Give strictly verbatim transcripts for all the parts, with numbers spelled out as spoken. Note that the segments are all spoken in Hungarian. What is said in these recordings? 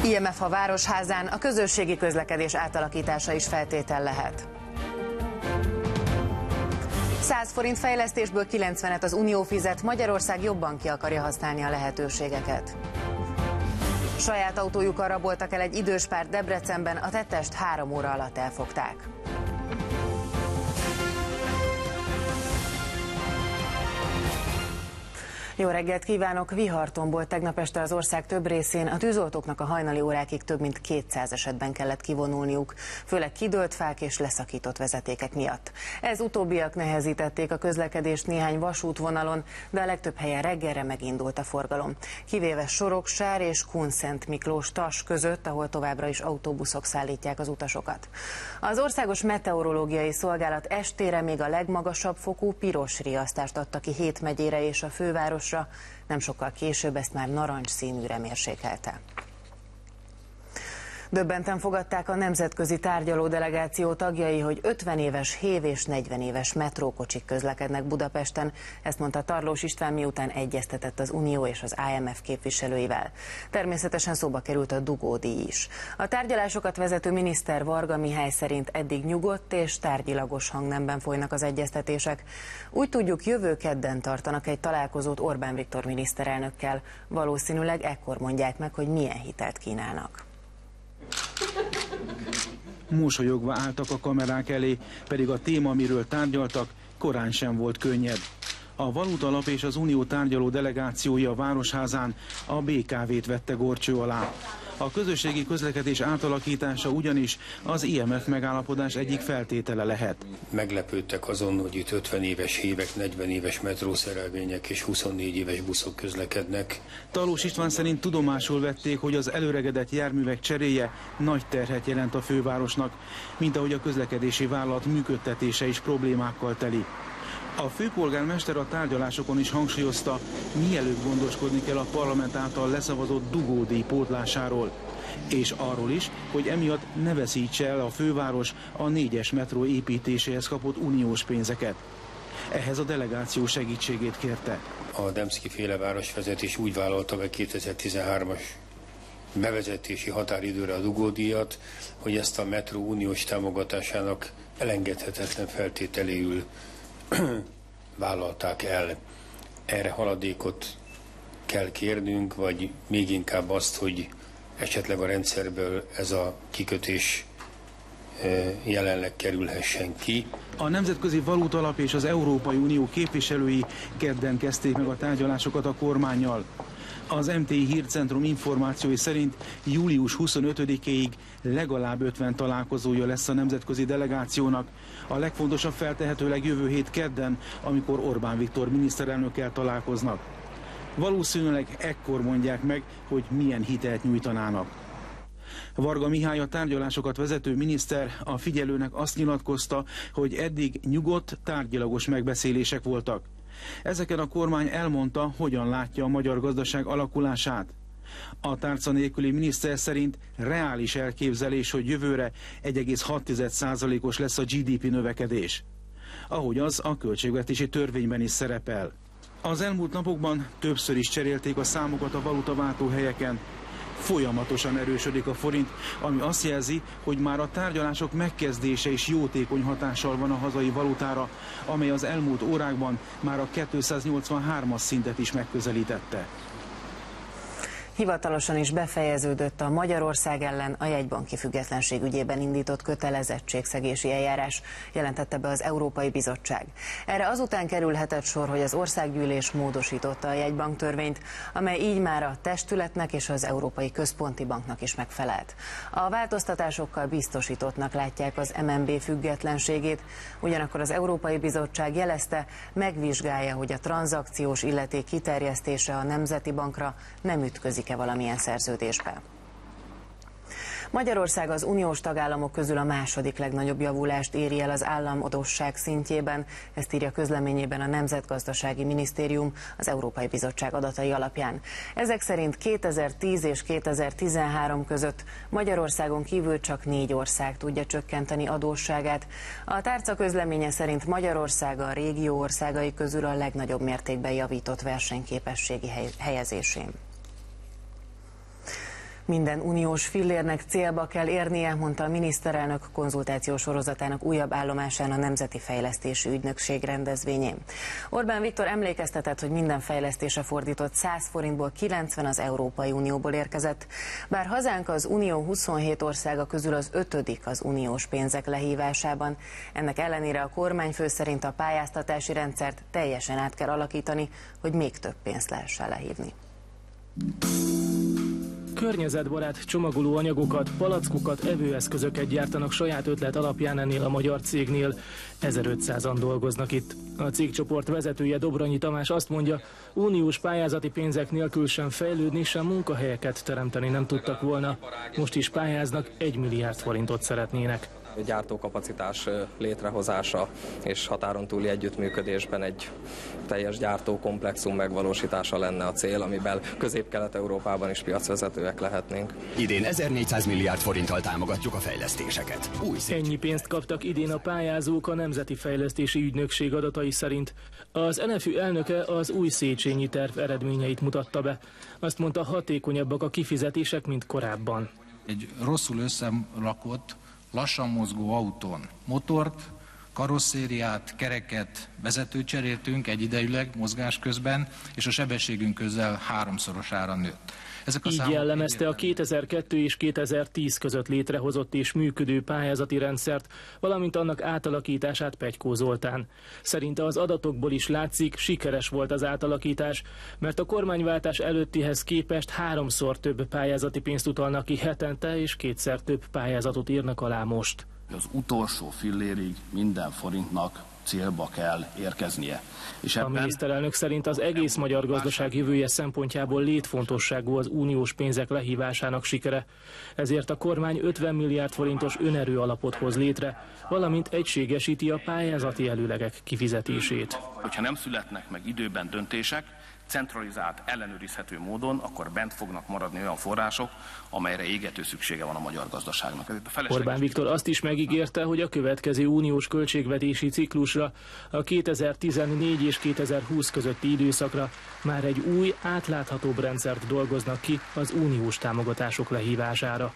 I M F a Városházán, a közösségi közlekedés átalakítása is feltétel lehet. száz forint fejlesztésből kilencvenet az Unió fizet, Magyarország jobban ki akarja használni a lehetőségeket. Saját autójukkal raboltak el egy idős párt Debrecenben, a tettest három óra alatt elfogták. Jó reggelt kívánok! Vihartombolt tegnap este az ország több részén, a tűzoltóknak a hajnali órákig több mint kétszáz esetben kellett kivonulniuk, főleg kidőlt fák és leszakított vezetékek miatt. Ez utóbbiak nehezítették a közlekedést néhány vasútvonalon, de a legtöbb helyen reggelre megindult a forgalom. Kivéve Soroksár és Kunszent Miklós Tas között, ahol továbbra is autóbuszok szállítják az utasokat. Az Országos Meteorológiai Szolgálat estére még a legmagasabb fokú piros riasztást adta ki hét megyére és a főváros. Nem sokkal később ezt már narancsszínűre mérsékelte. Döbbenten fogadták a nemzetközi tárgyaló delegáció tagjai, hogy ötven éves hév és negyven éves metrókocsik közlekednek Budapesten, ezt mondta Tarlós István, miután egyeztetett az Unió és az I M F képviselőivel. Természetesen szóba került a dugódíj is. A tárgyalásokat vezető miniszter Varga Mihály szerint eddig nyugodt és tárgyilagos hangnemben folynak az egyeztetések. Úgy tudjuk, jövő kedden tartanak egy találkozót Orbán Viktor miniszterelnökkel. Valószínűleg ekkor mondják meg, hogy milyen hitelt kínálnak. Mosolyogva álltak a kamerák elé, pedig a téma, amiről tárgyaltak, korán sem volt könnyed. A Valutalap és az Unió tárgyaló delegációja a Városházán a bé ká vét vette górcső alá. A közösségi közlekedés átalakítása ugyanis az I M F megállapodás egyik feltétele lehet. Meglepődtek azon, hogy itt ötven éves hévek, negyven éves metrószerelvények és huszonnégy éves buszok közlekednek. Tarlós István szerint tudomásul vették, hogy az előregedett járművek cseréje nagy terhet jelent a fővárosnak, mint ahogy a közlekedési vállalat működtetése is problémákkal teli. A főpolgármester a tárgyalásokon is hangsúlyozta, mielőbb gondoskodni kell a parlament által leszavazott dugódíj pótlásáról, és arról is, hogy emiatt ne veszítse el a főváros a négyes metró építéséhez kapott uniós pénzeket. Ehhez a delegáció segítségét kérte. A Demszky-féle városvezetés úgy vállalta be kétezer-tizenhármas bevezetési határidőre a dugódíjat, hogy ezt a metró uniós támogatásának elengedhetetlen feltételéül vállalták el. Erre haladékot kell kérnünk, vagy még inkább azt, hogy esetleg a rendszerből ez a kikötés jelenleg kerülhessen ki. A Nemzetközi Valutalap és az Európai Unió képviselői kedden kezdték meg a tárgyalásokat a kormánnyal. Az em té i Hírcentrum információi szerint július huszonötödikéig legalább ötven találkozója lesz a nemzetközi delegációnak. A legfontosabb feltehetőleg jövő hét kedden, amikor Orbán Viktor miniszterelnökkel találkoznak. Valószínűleg ekkor mondják meg, hogy milyen hitelt nyújtanának. Varga Mihály, a tárgyalásokat vezető miniszter a Figyelőnek azt nyilatkozta, hogy eddig nyugodt, tárgyilagos megbeszélések voltak. Ezeken a kormány elmondta, hogyan látja a magyar gazdaság alakulását. A tárca nélküli miniszter szerint reális elképzelés, hogy jövőre egy egész hat százalékos lesz a gé dé pé növekedés, ahogy az a költségvetési törvényben is szerepel. Az elmúlt napokban többször is cserélték a számokat a valutaváltóhelyeken. Folyamatosan erősödik a forint, ami azt jelzi, hogy már a tárgyalások megkezdése is jótékony hatással van a hazai valutára, amely az elmúlt órákban már a kétszáznyolcvanhármas szintet is megközelítette. Hivatalosan is befejeződött a Magyarország ellen a jegybanki függetlenség ügyében indított kötelezettségszegési eljárás, jelentette be az Európai Bizottság. Erre azután kerülhetett sor, hogy az országgyűlés módosította a jegybanktörvényt, amely így már a testületnek és az Európai Központi Banknak is megfelelt. A változtatásokkal biztosítottnak látják az em en bé függetlenségét, ugyanakkor az Európai Bizottság jelezte, megvizsgálja, hogy a tranzakciós illeték kiterjesztése a Nemzeti Bankra nem ütközik e valamilyen szerződésbe. Magyarország az uniós tagállamok közül a második legnagyobb javulást éri el az államadósság szintjében, ezt írja közleményében a Nemzetgazdasági Minisztérium az Európai Bizottság adatai alapján. Ezek szerint kétezer-tíz és kétezer-tizenhárom között Magyarországon kívül csak négy ország tudja csökkenteni adósságát. A tárca közleménye szerint Magyarország a régió országai közül a legnagyobb mértékben javított versenyképességi helyezésén. Minden uniós fillérnek célba kell érnie, mondta a miniszterelnök konzultációs sorozatának újabb állomásán a Nemzeti Fejlesztési Ügynökség rendezvényén. Orbán Viktor emlékeztetett, hogy minden fejlesztésre fordított száz forintból kilencven az Európai Unióból érkezett. Bár hazánk az Unió huszonhét országa közül az ötödik az uniós pénzek lehívásában, ennek ellenére a kormányfő szerint a pályáztatási rendszert teljesen át kell alakítani, hogy még több pénzt lehessen lehívni. Környezetbarát csomagoló anyagokat, palackokat, evőeszközöket gyártanak saját ötlet alapján ennél a magyar cégnél. ezerötszázan dolgoznak itt. A cégcsoport vezetője, Dobronyi Tamás azt mondja, uniós pályázati pénzek nélkül sem fejlődni, sem munkahelyeket teremteni nem tudtak volna. Most is pályáznak, egy milliárd forintot szeretnének. Gyártókapacitás létrehozása és határon túli együttműködésben egy teljes gyártókomplexum megvalósítása lenne a cél, amiben Közép-Kelet-Európában is piacvezetőek lehetnénk. Idén ezernégyszáz milliárd forinttal támogatjuk a fejlesztéseket. Új Ennyi pénzt kaptak idén a pályázók a Nemzeti Fejlesztési Ügynökség adatai szerint. Az en ef ü elnöke az új Széchenyi terv eredményeit mutatta be. Azt mondta, hatékonyabbak a kifizetések, mint korábban. Egy rosszul összerakott, lassan mozgó autón motort, karosszériát, kereket, vezetőt cseréltünk egyidejűleg mozgás közben, és a sebességünk közel háromszorosára nőtt. Ezek a Így jellemezte a kétezer-kettő és kétezer-tíz között létrehozott és működő pályázati rendszert, valamint annak átalakítását Petykó Zoltán. Szerinte az adatokból is látszik, sikeres volt az átalakítás, mert a kormányváltás előttihez képest háromszor több pályázati pénzt utalnak ki hetente, és kétszer több pályázatot írnak alá most. Az utolsó fillérig minden forintnak célba kell érkeznie. És ebben... A miniszterelnök szerint az egész magyar gazdaság jövője szempontjából létfontosságú az uniós pénzek lehívásának sikere. Ezért a kormány ötven milliárd forintos önerő alapot hoz létre, valamint egységesíti a pályázati előlegek kifizetését. Hogyha nem születnek meg időben döntések, centralizált, ellenőrizhető módon, akkor bent fognak maradni olyan források, amelyre égető szüksége van a magyar gazdaságnak. Orbán Viktor azt is megígérte, hogy a következő uniós költségvetési ciklusra, a kétezer-tizennégy és kétezer-húsz közötti időszakra már egy új, átláthatóbb rendszert dolgoznak ki az uniós támogatások lehívására.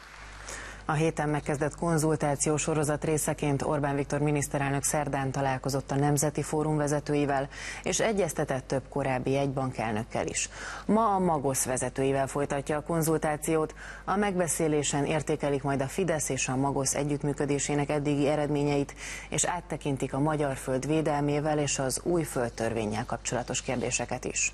A héten megkezdett konzultáció sorozat részeként Orbán Viktor miniszterelnök szerdán találkozott a Nemzeti Fórum vezetőivel, és egyeztetett több korábbi jegybankelnökkel is. Ma a Magosz vezetőivel folytatja a konzultációt. A megbeszélésen értékelik majd a Fidesz és a Magosz együttműködésének eddigi eredményeit, és áttekintik a magyar föld védelmével és az új földtörvénnyel kapcsolatos kérdéseket is.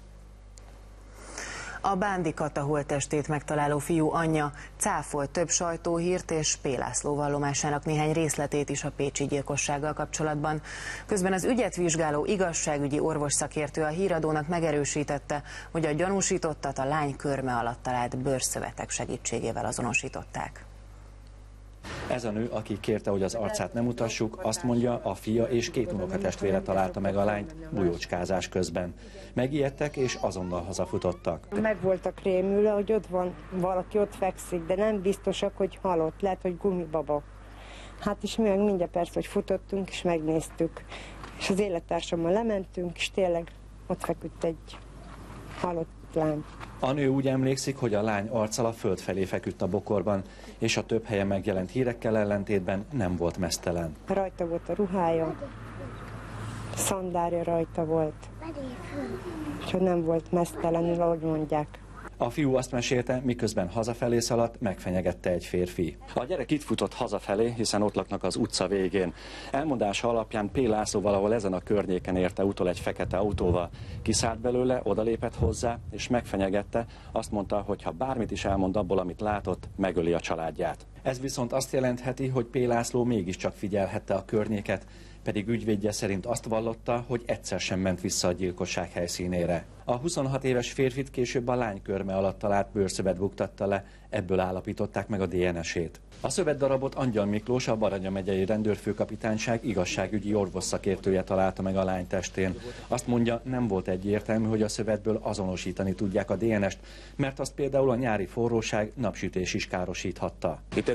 A Bándi Kata holttestét megtaláló fiú anyja cáfolt több sajtóhírt és P. László vallomásának néhány részletét is a pécsi gyilkossággal kapcsolatban. Közben az ügyet vizsgáló igazságügyi orvosszakértő a Híradónak megerősítette, hogy a gyanúsítottat a lány körme alatt talált bőrszövetek segítségével azonosították. Ez a nő, aki kérte, hogy az arcát nem mutassuk, azt mondja, a fia és két unokatestvére találta meg a lányt bujócskázás közben. Megijedtek és azonnal hazafutottak. Meg voltak rémülve, hogy ott van valaki, ott fekszik, de nem biztosak, hogy halott, lehet, hogy gumibaba. Hát és mi meg mindjárt persze, hogy futottunk és megnéztük. És az élettársammal lementünk, és tényleg ott feküdt egy halott lány. A nő úgy emlékszik, hogy a lány arccal a föld felé feküdt a bokorban, és a több helyen megjelent hírekkel ellentétben nem volt meztelen. Rajta volt a ruhája, szandárja rajta volt, és nem volt meztelenül, ahogy mondják. A fiú azt mesélte, miközben hazafelé szaladt, megfenyegette egy férfi. A gyerek itt futott hazafelé, hiszen ott laknak az utca végén. Elmondása alapján P. László valahol ezen a környéken érte utol egy fekete autóval. Kiszállt belőle, odalépett hozzá, és megfenyegette. Azt mondta, hogy ha bármit is elmond abból, amit látott, megöli a családját. Ez viszont azt jelentheti, hogy P. László mégiscsak figyelhette a környéket, pedig ügyvédje szerint azt vallotta, hogy egyszer sem ment vissza a gyilkosság helyszínére. A huszonhat éves férfit később a lány körme alatt talált bőrszövet buktatta le, ebből állapították meg a dé en es-ét. A szövetdarabot Angyal Miklós, a Baranya megyei rendőrfőkapitányság igazságügyi orvosszakértője találta meg a lány testén. Azt mondja, nem volt egyértelmű, hogy a szövetből azonosítani tudják a dé en es-t, mert azt például a nyári forróság, napsütés is károsíthatta. Itt ez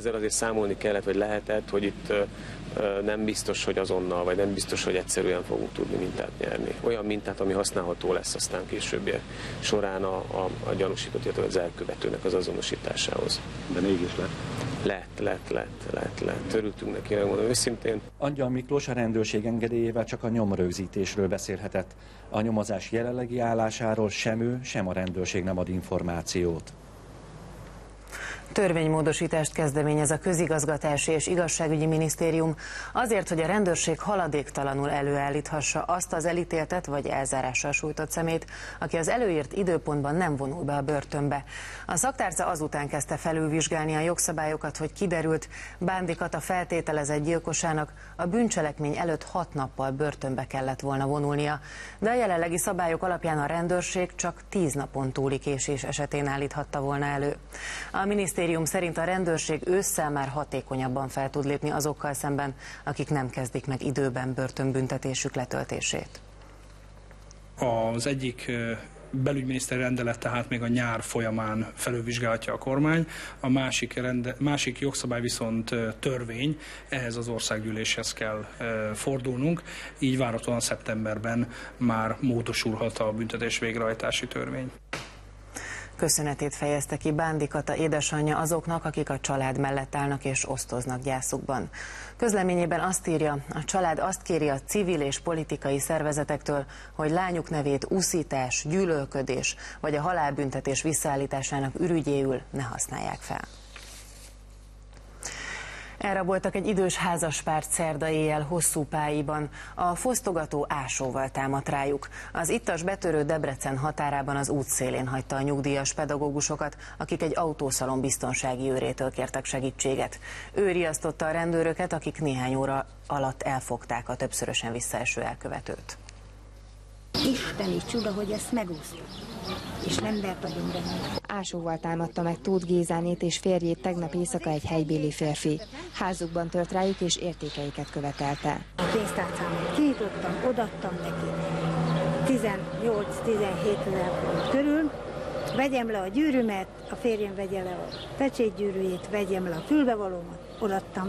ezzel azért számolni kellett, vagy lehetett, hogy itt nem biztos, hogy azonnal, vagy nem biztos, hogy egyszerűen fogunk tudni mintát nyerni. Olyan mintát, ami használható lesz aztán későbbiek során a, a, a gyanúsított, illetve az elkövetőnek az azonosításához. De mégis lett? Lett, lett, lett, lett, lett. Örültünk neki, megmondom őszintén. Angyal Miklós a rendőrség engedélyével csak a nyomrögzítésről beszélhetett. A nyomozás jelenlegi állásáról sem ő, sem a rendőrség nem ad információt. Törvénymódosítást kezdeményez a Közigazgatási és Igazságügyi Minisztérium azért, hogy a rendőrség haladéktalanul előállíthassa azt az elítéltet vagy elzárással sújtott szemét, aki az előírt időpontban nem vonul be a börtönbe. A szaktárca azután kezdte felülvizsgálni a jogszabályokat, hogy kiderült, Bándy Kata feltételezett gyilkosának a bűncselekmény előtt hat nappal börtönbe kellett volna vonulnia, de a jelenlegi szabályok alapján a rendőrség csak tíz napon túli késés esetén állíthatta volna elő. A minisztérium A minisztérium szerint a rendőrség ősszel már hatékonyabban fel tud lépni azokkal szemben, akik nem kezdik meg időben börtönbüntetésük letöltését. Az egyik belügyminiszteri rendelet tehát még a nyár folyamán felülvizsgálhatja a kormány, a másik, rende, másik jogszabály viszont törvény, ehhez az országgyűléshez kell fordulnunk, így várhatóan szeptemberben már módosulhat a büntetés végrehajtási törvény. Köszönetét fejezte ki Bándy Kata édesanyja azoknak, akik a család mellett állnak és osztoznak gyászukban. Közleményében azt írja, a család azt kéri a civil és politikai szervezetektől, hogy lányuk nevét uszítás, gyűlölködés vagy a halálbüntetés visszaállításának ürügyéül ne használják fel. Elraboltak egy idős házaspárt szerda éjjel Hosszúpályiban. A fosztogató ásóval támadt rájuk. Az ittas betörő Debrecen határában az útszélén hagyta a nyugdíjas pedagógusokat, akik egy autószalon biztonsági őrétől kértek segítséget. Ő riasztotta a rendőröket, akik néhány óra alatt elfogták a többszörösen visszaeső elkövetőt. Isteni csuda, hogy ezt megúsztuk, és nem vert agyon benne. Ásóval támadta meg Tóth Gézánét és férjét tegnap éjszaka egy helybéli férfi. Házukban tört rájuk és értékeiket követelte. A pénztárcámat kinyitottam, odaadtam neki tizennyolc-tizenhét ezer forint körül, vegyem le a gyűrűmet, a férjem vegye le a pecsétgyűrűjét, vegyem le a fülbevalómat, odaadtam.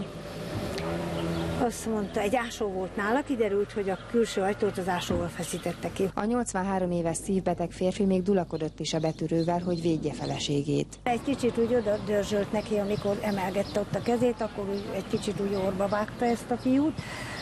Azt mondta, egy ásó volt nála, kiderült, hogy a külső ajtót az ásóval feszítette ki. A nyolcvanhárom éves szívbeteg férfi még dulakodott is a betörővel, hogy védje feleségét. Egy kicsit úgy oda dörzsölt neki, amikor emelgette ott a kezét, akkor úgy egy kicsit úgy orba vágta ezt a fiút.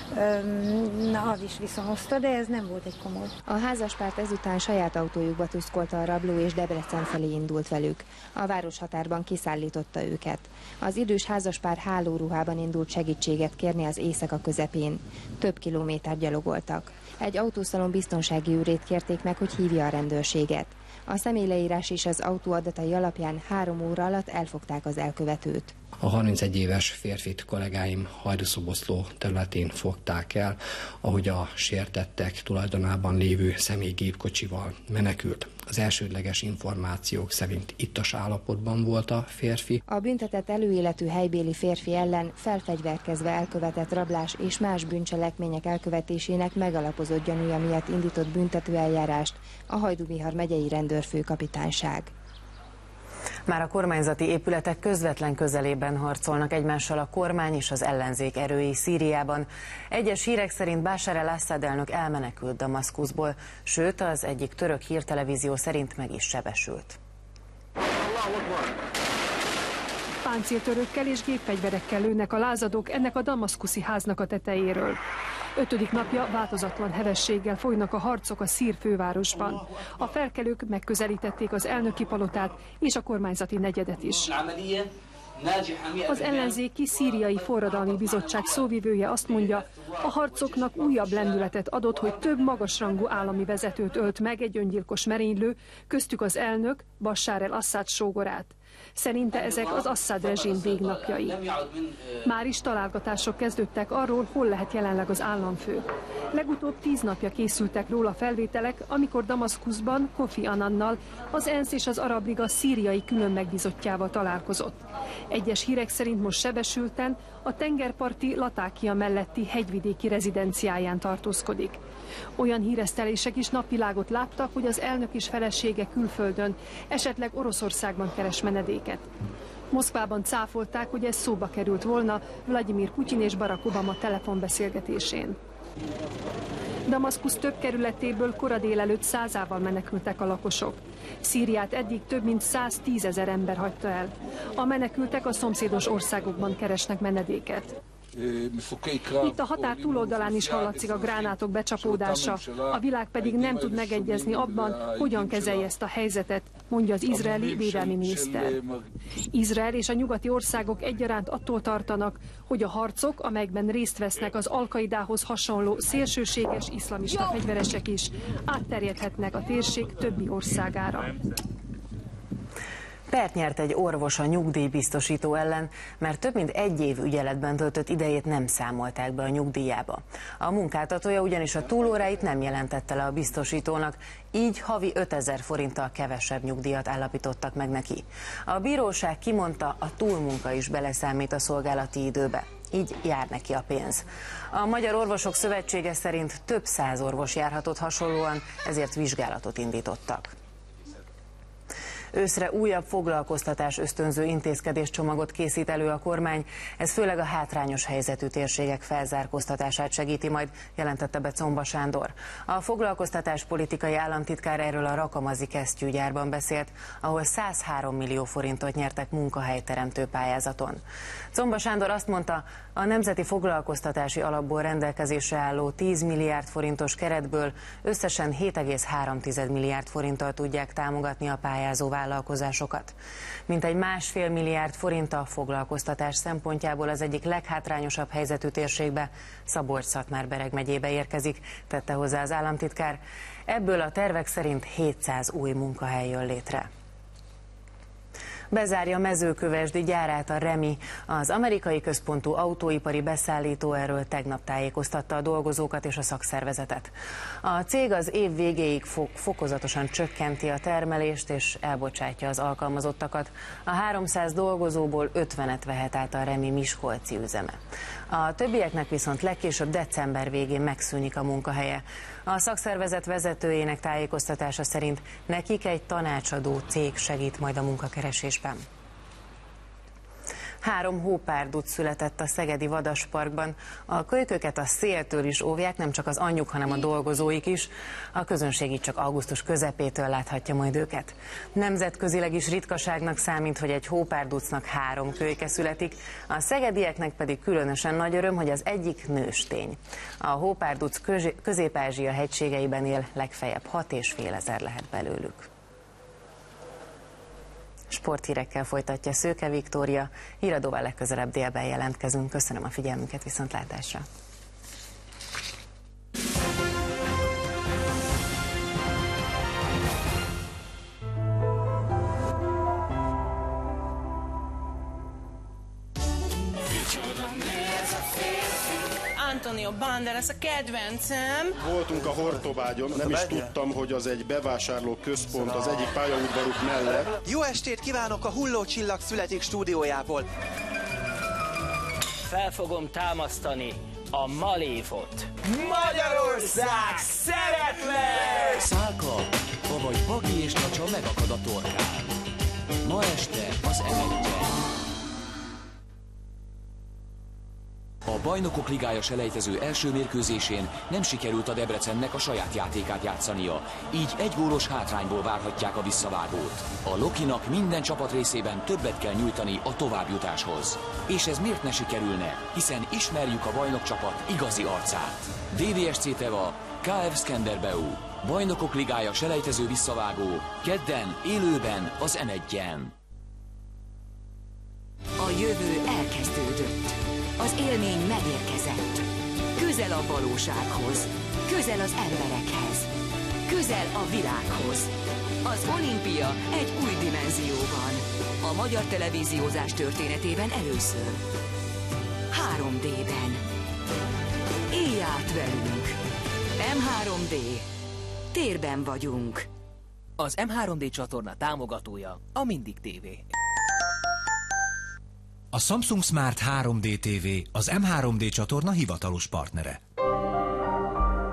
Na, az is viszonozta, de ez nem volt egy komoly. A házaspárt ezután saját autójukba tuszkolta a rabló és Debrecen felé indult velük. A városhatárban kiszállította őket. Az idős házaspár hálóruhában indult segítséget kérni az éjszaka közepén. Több kilométer gyalogoltak. Egy autószalon biztonsági őrét kérték meg, hogy hívja a rendőrséget. A személyleírás és az autó adatai alapján három óra alatt elfogták az elkövetőt. A harmincegy éves férfit kollégáim Hajdúszoboszló területén fogták el, ahogy a sértettek tulajdonában lévő személy gépkocsival menekült. Az elsődleges információk szerint ittas állapotban volt a férfi. A büntetett előéletű helybéli férfi ellen felfegyverkezve elkövetett rablás és más bűncselekmények elkövetésének megalapozott gyanúja miatt indított büntetőeljárást a Hajdú-Bihar megyei rendőrfőkapitányság. Már a kormányzati épületek közvetlen közelében harcolnak egymással a kormány és az ellenzék erői Szíriában. Egyes hírek szerint Bashar al-Assad elnök elmenekült Damaszkuszból, sőt az egyik török hírtelevízió szerint meg is sebesült. Páncéltörőkkel és gépfegyverekkel lőnek a lázadók ennek a damaszkuszi háznak a tetejéről. Ötödik napja változatlan hevességgel folynak a harcok a szír fővárosban. A felkelők megközelítették az elnöki palotát és a kormányzati negyedet is. Az ellenzéki szíriai forradalmi bizottság szóvivője azt mondja, a harcoknak újabb lendületet adott, hogy több magasrangú állami vezetőt ölt meg egy öngyilkos merénylő, köztük az elnök, Bashar al-Assad sógorát. Szerinte ezek az Assad rezsim végnapjai. Már is találgatások kezdődtek arról, hol lehet jelenleg az államfő. Legutóbb tíz napja készültek róla felvételek, amikor Damaszkuszban Kofi Annannal, az ENSZ és az Arab Liga szíriai külön megbízottjával találkozott. Egyes hírek szerint most sebesülten a tengerparti Latákia melletti hegyvidéki rezidenciáján tartózkodik. Olyan híresztelések is napvilágot láttak, hogy az elnök és felesége külföldön, esetleg Oroszországban keres menedéket. Moszkvában cáfolták, hogy ez szóba került volna Vladimir Putyin és Barack Obama telefonbeszélgetésén. Damaszkusz több kerületéből kora délelőtt százával menekültek a lakosok. Szíriát eddig több mint száztízezer ember hagyta el. A menekültek a szomszédos országokban keresnek menedéket. Itt a határ túloldalán is hallatszik a gránátok becsapódása, a világ pedig nem tud megegyezni abban, hogyan kezelje ezt a helyzetet, mondja az izraeli védelmi miniszter. Izrael és a nyugati országok egyaránt attól tartanak, hogy a harcok, amelyekben részt vesznek az Al-Kaidához hasonló szélsőséges iszlamista fegyveresek is, átterjedhetnek a térség többi országára. Pert nyert egy orvos a nyugdíjbiztosító ellen, mert több mint egy év ügyeletben töltött idejét nem számolták be a nyugdíjába. A munkáltatója ugyanis a túlóráit nem jelentette le a biztosítónak, így havi ötezer forinttal kevesebb nyugdíjat állapítottak meg neki. A bíróság kimondta, a túlmunka is beleszámít a szolgálati időbe. Így jár neki a pénz. A Magyar Orvosok Szövetsége szerint több száz orvos járhatott hasonlóan, ezért vizsgálatot indítottak. Őszre újabb foglalkoztatás ösztönző intézkedéscsomagot készít elő a kormány, ez főleg a hátrányos helyzetű térségek felzárkóztatását segíti majd, jelentette be Czomba Sándor. A foglalkoztatás politikai államtitkár erről a rakamazi kesztyűgyárban beszélt, ahol százhárom millió forintot nyertek munkahelyteremtő pályázaton. Czomba Sándor azt mondta, a Nemzeti Foglalkoztatási Alapból rendelkezésre álló tíz milliárd forintos keretből összesen hét egész három milliárd forinttal tudják támogatni a pályázó vállalkozásokat. Mintegy másfél milliárd forint a foglalkoztatás szempontjából az egyik leghátrányosabb helyzetű térségbe, Szabolcs-Szatmár-Bereg megyébe érkezik, tette hozzá az államtitkár. Ebből a tervek szerint hétszáz új munkahely jön létre. Bezárja mezőkövesdi gyárát a Remi. Az amerikai központú autóipari beszállító erről tegnap tájékoztatta a dolgozókat és a szakszervezetet. A cég az év végéig fo fokozatosan csökkenti a termelést és elbocsátja az alkalmazottakat. A háromszáz dolgozóból ötvenet vehet át a Remi miskolci üzeme. A többieknek viszont legkésőbb december végén megszűnik a munkahelye. A szakszervezet vezetőjének tájékoztatása szerint nekik egy tanácsadó cég segít majd a munkakeresésben. Három hópárdút született a szegedi vadasparkban. A kölyköket a széltől is óvják, nem csak az anyjuk, hanem a dolgozóik is. A közönség így csak augusztus közepétől láthatja majd őket. Nemzetközileg is ritkaságnak számít, hogy egy hópárducnak három kölyke születik, a szegedieknek pedig különösen nagy öröm, hogy az egyik nőstény. A hópárduc Közép-Ázsia hegységeiben él, legfeljebb hat és fél ezer lehet belőlük. Sporthírekkel folytatja Szőke Viktória, híradóval legközelebb délben jelentkezünk. Köszönöm a figyelmünket, viszontlátásra! Antonio Banderas a kedvencem. Voltunk a Hortobágyon, nem is tudtam, hogy az egy bevásárló központ az egyik pályaudvaruk mellett. Jó estét kívánok a Hullócsillag születik stúdiójából. Fel fogom támasztani a Malévot. Magyarország szeretlek! Szálka, avagy Bagi és Nacsa megakad a torkán. Ma este az em egyen. A Bajnokok Ligája selejtező első mérkőzésén nem sikerült a Debrecennek a saját játékát játszania, így egy gólos hátrányból várhatják a visszavágót. A Lokinak minden csapat részében többet kell nyújtani a továbbjutáshoz. És ez miért ne sikerülne, hiszen ismerjük a bajnokcsapat igazi arcát. dé vé es cé Teva, ká ef Skenderbeu, Bajnokok Ligája selejtező visszavágó, kedden élőben az em egyen. A jövő elkezdődött. Az élmény megérkezett. Közel a valósághoz, közel az emberekhez, közel a világhoz. Az olimpia egy új dimenzióban. A magyar televíziózás történetében először. három dében. Élj át velünk. em három dé. Térben vagyunk. Az em három dé csatorna támogatója a Mindig té vé. A Samsung Smart három dé té vé az em három dé csatorna hivatalos partnere.